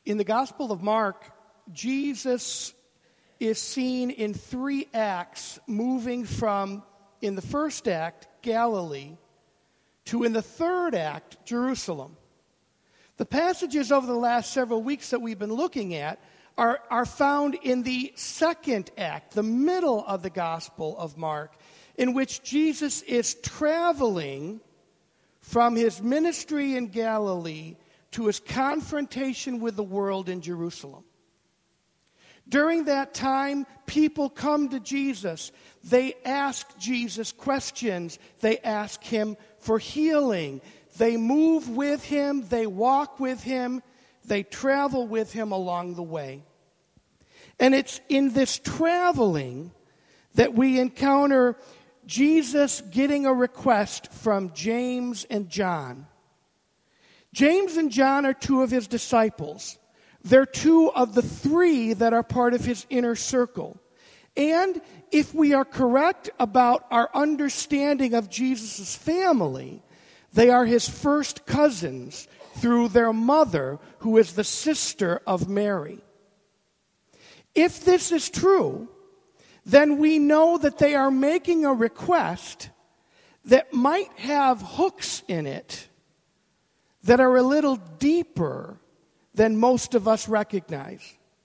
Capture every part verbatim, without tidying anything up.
In the Gospel of Mark, Jesus is seen in three acts, moving from, in the first act, Galilee, to, in the third act, Jerusalem. The passages over the last several weeks that we've been looking at are, are found in the second act, the middle of the Gospel of Mark, in which Jesus is traveling from his ministry in Galilee to his confrontation with the world in Jerusalem. During that time, people come to Jesus. They ask Jesus questions. They ask him for healing. They move with him. They walk with him. They travel with him along the way. And it's in this traveling that we encounter Jesus getting a request from James and John. James and John are two of his disciples. They're two of the three that are part of his inner circle. And if we are correct about our understanding of Jesus' family, they are his first cousins through their mother, who is the sister of Mary. If this is true, then we know that they are making a request that might have hooks in it that are a little deeper than most of us recognize.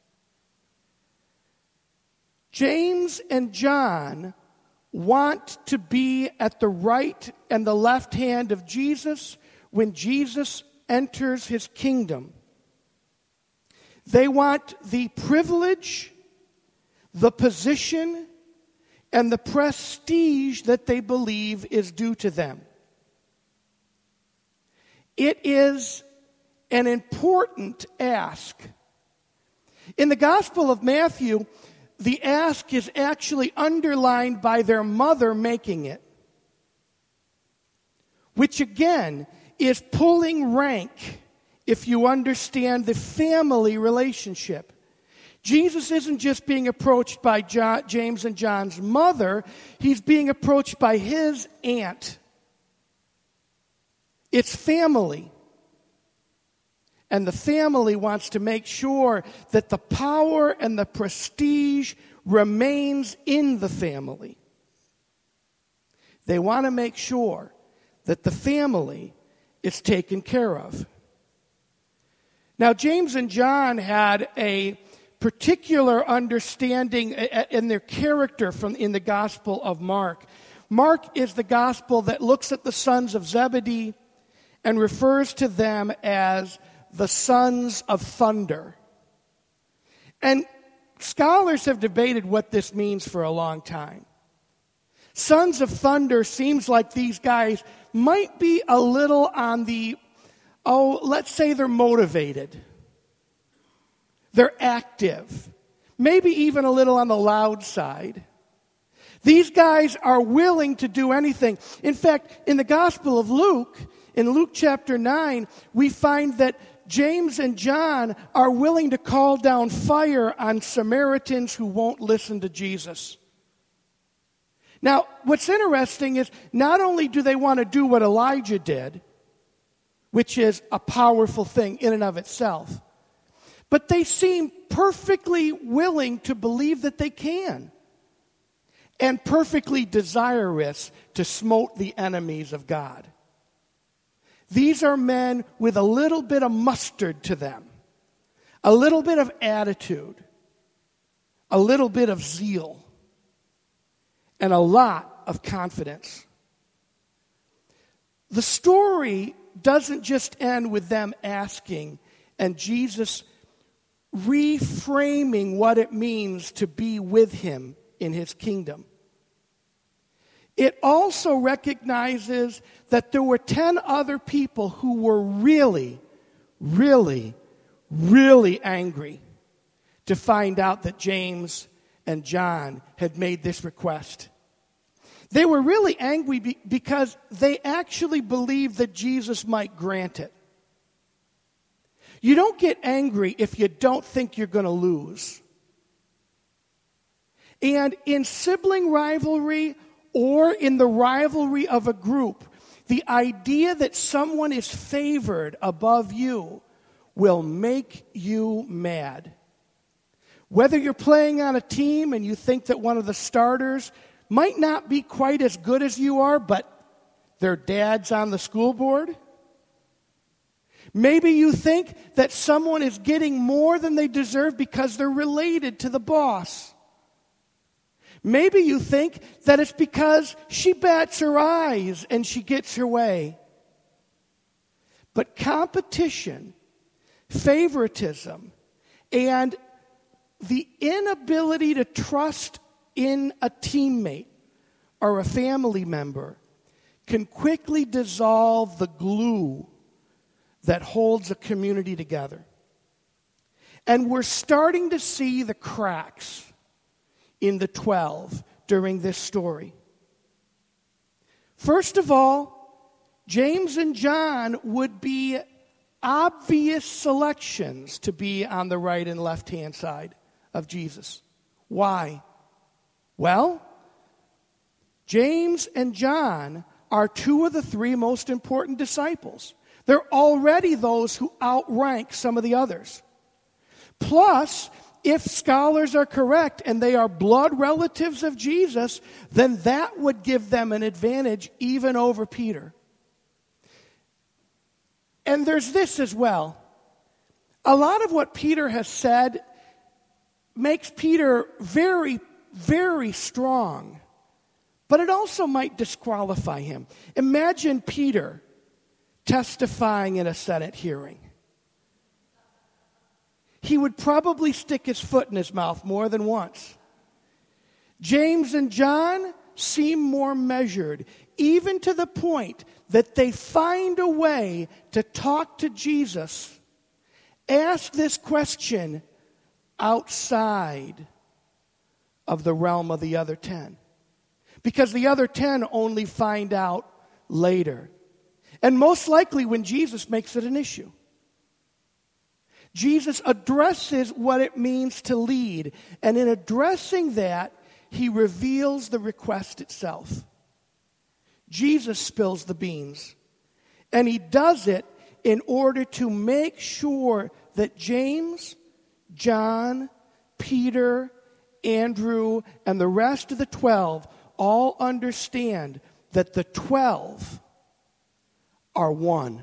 James and John want to be at the right and the left hand of Jesus when Jesus enters his kingdom. They want the privilege, the position, and the prestige that they believe is due to them. It is an important ask. In the Gospel of Matthew, the ask is actually underlined by their mother making it, which again is pulling rank if you understand the family relationship. Jesus isn't just being approached by John, James and John's mother, he's being approached by his aunt. It's family. And the family wants to make sure that the power and the prestige remains in the family. They want to make sure that the family is taken care of. Now, James and John had a particular understanding in their character from in the Gospel of Mark. Mark is the gospel that looks at the sons of Zebedee and refers to them as the sons of thunder. And scholars have debated what this means for a long time. Sons of thunder seems like these guys might be a little on the, oh, let's say they're motivated. They're active. Maybe even a little on the loud side. These guys are willing to do anything. In fact, in the Gospel of Luke, in Luke chapter nine, we find that James and John are willing to call down fire on Samaritans who won't listen to Jesus. Now, what's interesting is not only do they want to do what Elijah did, which is a powerful thing in and of itself, but they seem perfectly willing to believe that they can, and perfectly desirous to smote the enemies of God. These are men with a little bit of mustard to them, a little bit of attitude, a little bit of zeal, and a lot of confidence. The story doesn't just end with them asking and Jesus reframing what it means to be with him in his kingdom. It also recognizes that there were ten other people who were really, really, really angry to find out that James and John had made this request. They were really angry be- because they actually believed that Jesus might grant it. You don't get angry if you don't think you're going to lose. And in sibling rivalry or in the rivalry of a group, the idea that someone is favored above you will make you mad. Whether you're playing on a team and you think that one of the starters might not be quite as good as you are, but their dad's on the school board. Maybe you think that someone is getting more than they deserve because they're related to the boss. Maybe you think that it's because she bats her eyes and she gets her way. But competition, favoritism, and the inability to trust in a teammate or a family member can quickly dissolve the glue that holds a community together. And we're starting to see the cracks in the twelve during this story. First of all, James and John would be obvious selections to be on the right and left-hand side of Jesus. Why? Well, James and John are two of the three most important disciples. They're already those who outrank some of the others. Plus, if scholars are correct and they are blood relatives of Jesus, then that would give them an advantage even over Peter. And there's this as well. A lot of what Peter has said makes Peter very, very strong. But it also might disqualify him. Imagine Peter testifying in a Senate hearing. He would probably stick his foot in his mouth more than once. James and John seem more measured, even to the point that they find a way to talk to Jesus, ask this question outside of the realm of the other ten. Because the other ten only find out later. And most likely when Jesus makes it an issue. Jesus addresses what it means to lead. And in addressing that, he reveals the request itself. Jesus spills the beans. And he does it in order to make sure that James, John, Peter, Andrew, and the rest of the twelve all understand that the twelve are one.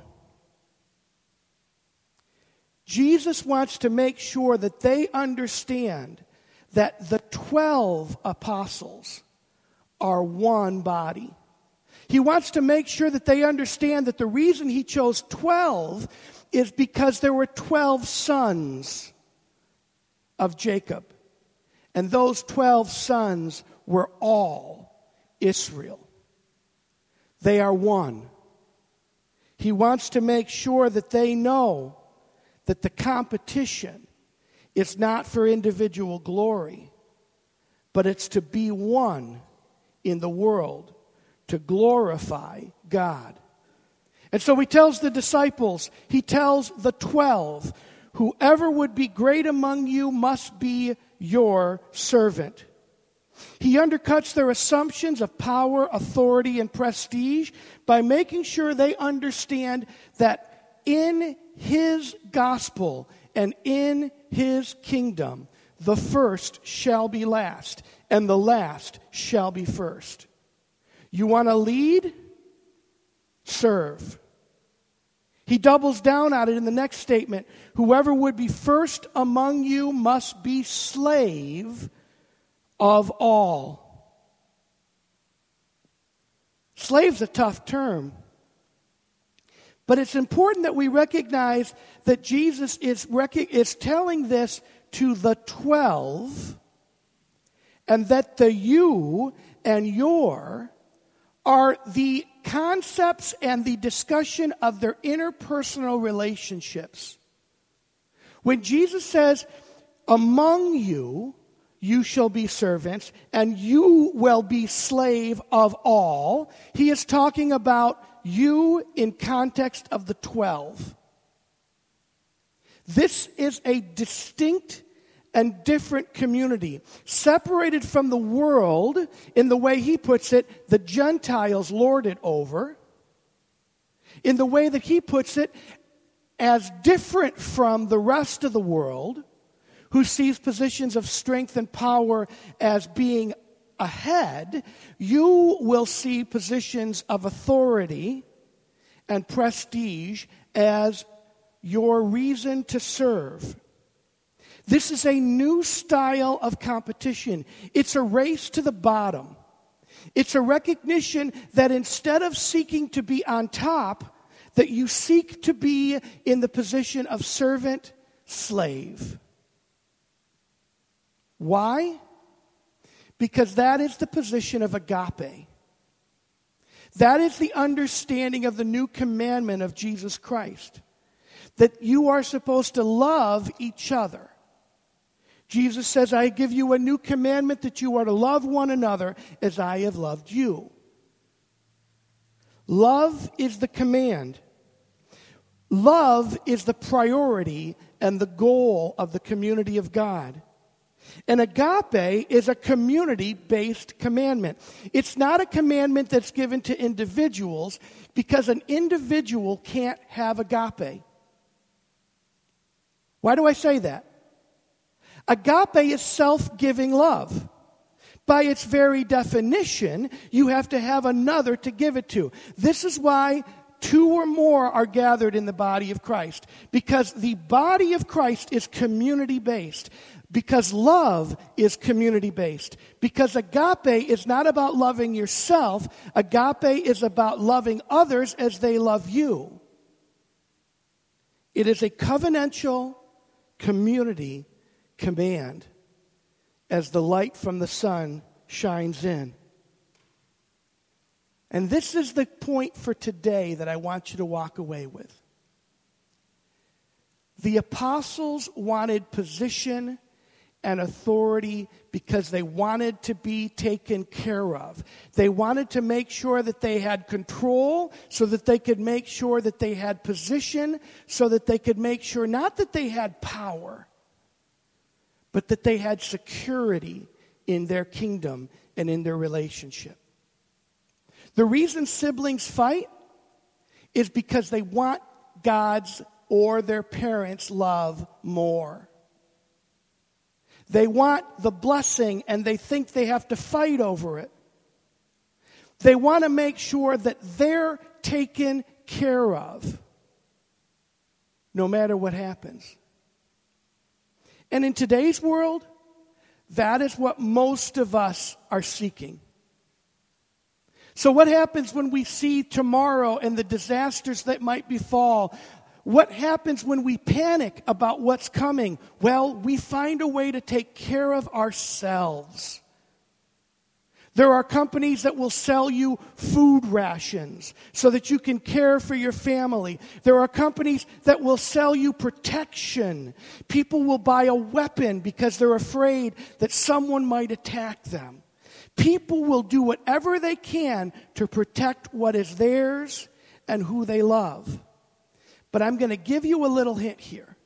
Jesus wants to make sure that they understand that the twelve apostles are one body. He wants to make sure that they understand that the reason he chose twelve is because there were twelve sons of Jacob. And those twelve sons were all Israel. They are one. He wants to make sure that they know that the competition is not for individual glory, but it's to be one in the world, to glorify God. And so he tells the disciples, he tells the twelve, whoever would be great among you must be your servant. He undercuts their assumptions of power, authority, and prestige by making sure they understand that in his gospel and in his kingdom, the first shall be last, and the last shall be first. You want to lead? Serve. He doubles down on it in the next statement. Whoever would be first among you must be slave of all. Slave's a tough term. But it's important that we recognize that Jesus is, rec- is telling this to the twelve, and that the you and your are the concepts and the discussion of their interpersonal relationships. When Jesus says, among you, you shall be servants, and you will be slave of all, he is talking about you in context of the twelve. This is a distinct and different community, separated from the world in the way he puts it, the Gentiles lord it over. In the way that he puts it, as different from the rest of the world, who sees positions of strength and power as being ahead, you will see positions of authority and prestige as your reason to serve. This is a new style of competition. It's a race to the bottom. It's a recognition that instead of seeking to be on top, that you seek to be in the position of servant, slave. Why? Because that is the position of agape. That is the understanding of the new commandment of Jesus Christ. That you are supposed to love each other. Jesus says, I give you a new commandment that you are to love one another as I have loved you. Love is the command. Love is the priority and the goal of the community of God. And agape is a community-based commandment. It's not a commandment that's given to individuals because an individual can't have agape. Why do I say that? Agape is self-giving love. By its very definition, you have to have another to give it to. This is why two or more are gathered in the body of Christ. Because the body of Christ is community-based. Because love is community-based. Because agape is not about loving yourself. Agape is about loving others as they love you. It is a covenantal community command as the light from the sun shines in. And this is the point for today that I want you to walk away with. The apostles wanted position and authority because they wanted to be taken care of. They wanted to make sure that they had control so that they could make sure that they had position, so that they could make sure not that they had power, but that they had security in their kingdom and in their relationship. The reason siblings fight is because they want God's or their parents' love more. They want the blessing and they think they have to fight over it. They want to make sure that they're taken care of no matter what happens. And in today's world, that is what most of us are seeking. So what happens when we see tomorrow and the disasters that might befall? What happens when we panic about what's coming? Well, we find a way to take care of ourselves. There are companies that will sell you food rations so that you can care for your family. There are companies that will sell you protection. People will buy a weapon because they're afraid that someone might attack them. People will do whatever they can to protect what is theirs and who they love. But I'm going to give you a little hint here.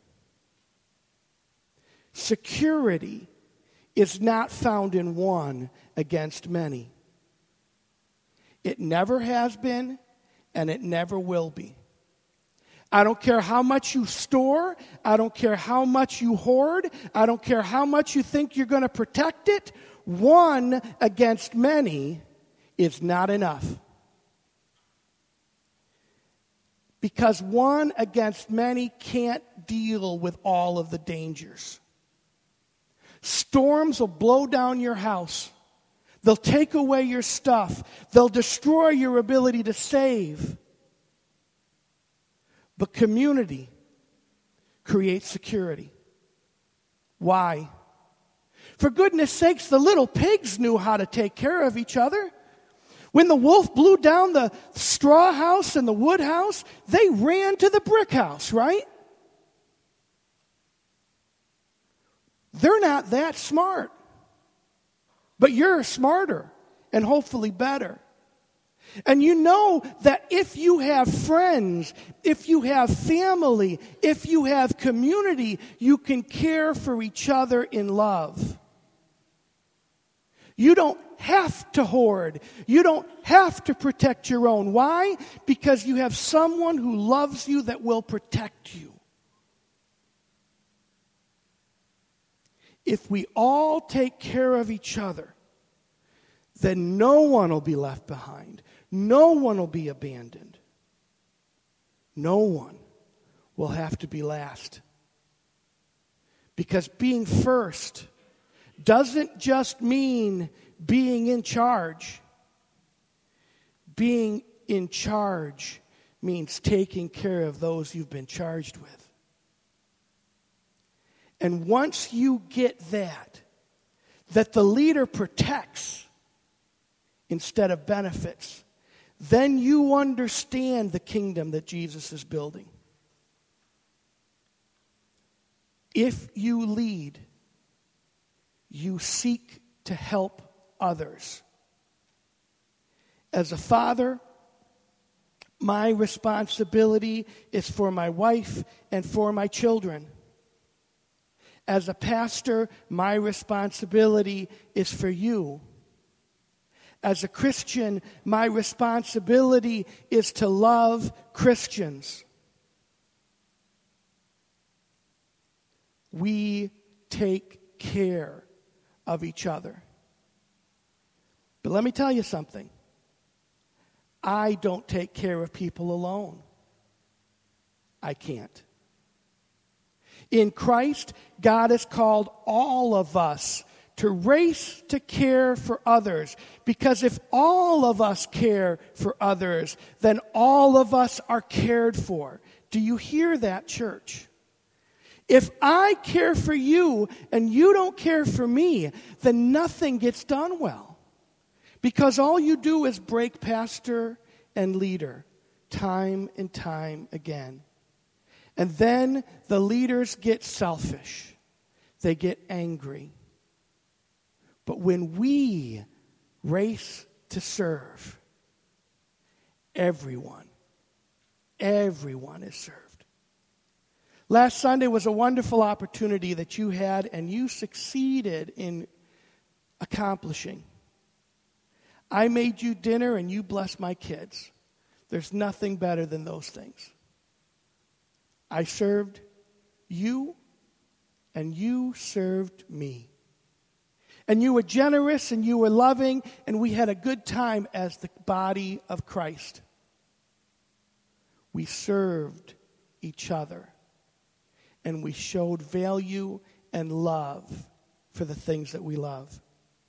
Security is not found in one against many. It never has been, and it never will be. I don't care how much you store. I don't care how much you hoard. I don't care how much you think you're going to protect it. One against many is not enough. Because one against many can't deal with all of the dangers. Storms will blow down your house. They'll take away your stuff. They'll destroy your ability to save. But community creates security. Why? For goodness sakes, the little pigs knew how to take care of each other. When the wolf blew down the straw house and the wood house, they ran to the brick house, right? They're not that smart. But you're smarter and hopefully better. And you know that if you have friends, if you have family, if you have community, you can care for each other in love. You don't have to hoard. You don't have to protect your own. Why? Because you have someone who loves you that will protect you. If we all take care of each other, then no one will be left behind. No one will be abandoned. No one will have to be last. Because being first doesn't just mean being in charge. Being in charge means taking care of those you've been charged with. And once you get that, that the leader protects instead of benefits, then you understand the kingdom that Jesus is building. If you lead, you seek to help others. As a father, my responsibility is for my wife and for my children. As a pastor, my responsibility is for you. As a Christian, my responsibility is to love Christians. We take care of each other. But let me tell you something. I don't take care of people alone. I can't. In Christ, God has called all of us to race to care for others. Because if all of us care for others, then all of us are cared for. Do you hear that, church? If I care for you and you don't care for me, then nothing gets done well. Because all you do is break pastor and leader time and time again. And then the leaders get selfish. They get angry. But when we race to serve, everyone, everyone is served. Last Sunday was a wonderful opportunity that you had and you succeeded in accomplishing. I made you dinner and you blessed my kids. There's nothing better than those things. I served you and you served me. And you were generous and you were loving and we had a good time as the body of Christ. We served each other and we showed value and love for the things that we love.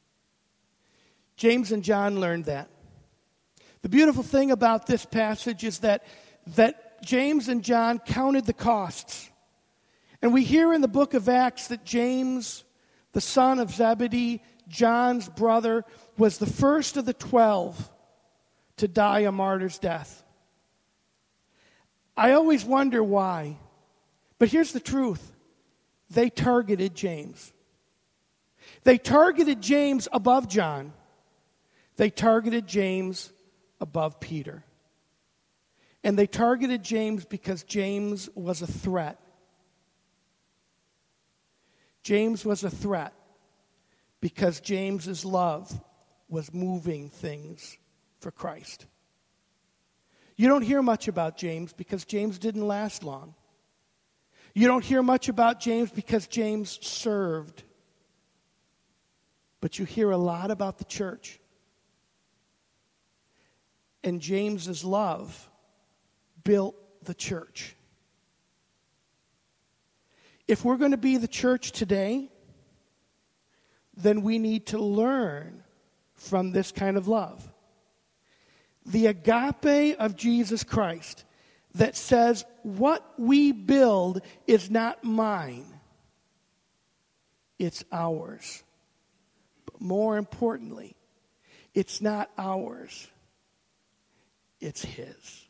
James and John learned that. The beautiful thing about this passage is that, that James and John counted the costs. And we hear in the book of Acts that James, the son of Zebedee, John's brother, was the first of the twelve to die a martyr's death. I always wonder why. But here's the truth. They targeted James. They targeted James above John. They targeted James above Peter. And they targeted James because James was a threat. James was a threat because James's love was moving things for Christ. You don't hear much about James because James didn't last long. You don't hear much about James because James served. But you hear a lot about the church. And James's love built the church. If we're going to be the church today, then we need to learn from this kind of love. The agape of Jesus Christ that says, what we build is not mine, it's ours. But more importantly, it's not ours, it's His.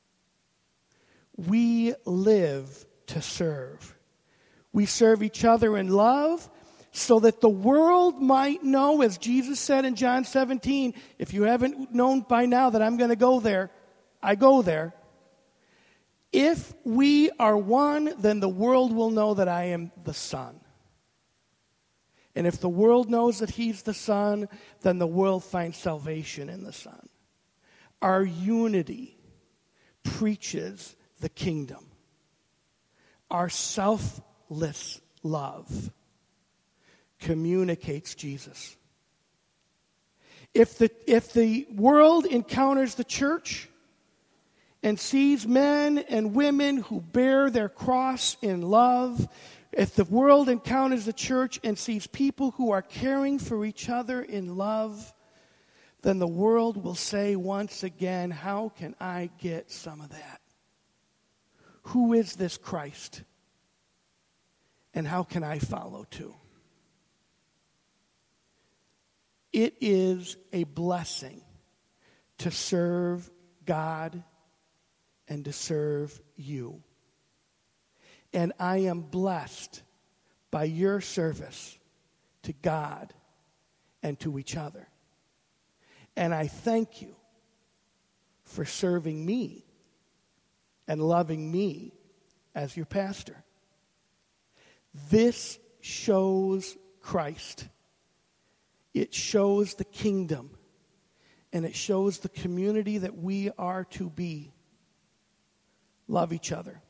We live to serve. We serve each other in love so that the world might know, as Jesus said in John seventeen, if you haven't known by now that I'm going to go there, I go there. If we are one, then the world will know that I am the Son. And if the world knows that he's the Son, then the world finds salvation in the Son. Our unity preaches the kingdom. Our selfless love communicates Jesus. If the, if the world encounters the church and sees men and women who bear their cross in love, if the world encounters the church and sees people who are caring for each other in love, then the world will say once again, how can I get some of that? Who is this Christ? And how can I follow too? It is a blessing to serve God and to serve you. And I am blessed by your service to God and to each other. And I thank you for serving me and loving me as your pastor. This shows Christ. It shows the kingdom. And it shows the community that we are to be. Love each other.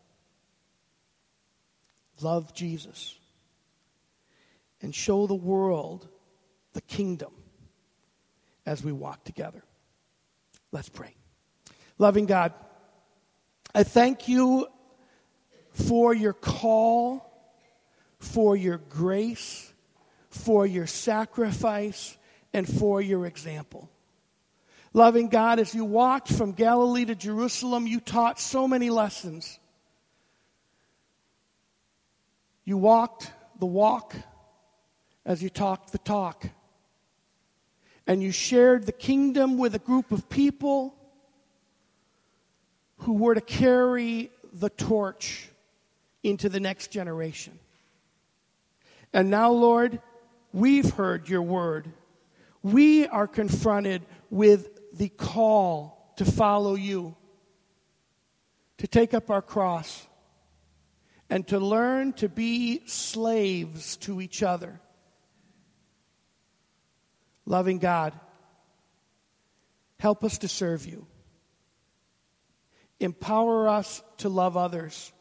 Love Jesus. And show the world the kingdom as we walk together. Let's pray. Loving God, I thank you for your call, for your grace, for your sacrifice, and for your example. Loving God, as you walked from Galilee to Jerusalem, you taught so many lessons. You walked the walk as you talked the talk. And you shared the kingdom with a group of people who were to carry the torch into the next generation. And now, Lord, we've heard your word. We are confronted with the call to follow you, to take up our cross, and to learn to be slaves to each other. Loving God, help us to serve you. Empower us to love others.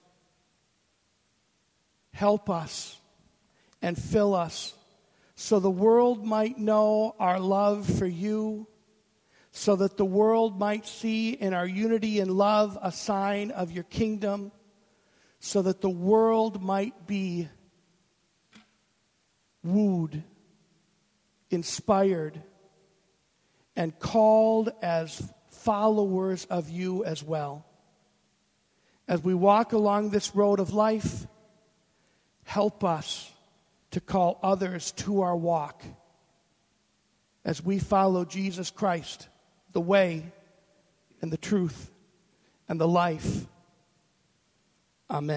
Help us and fill us so the world might know our love for you, so that the world might see in our unity and love a sign of your kingdom, so that the world might be wooed, inspired, and called as followers of you as well. As we walk along this road of life, help us to call others to our walk as we follow Jesus Christ, the way and the truth and the life. Amen.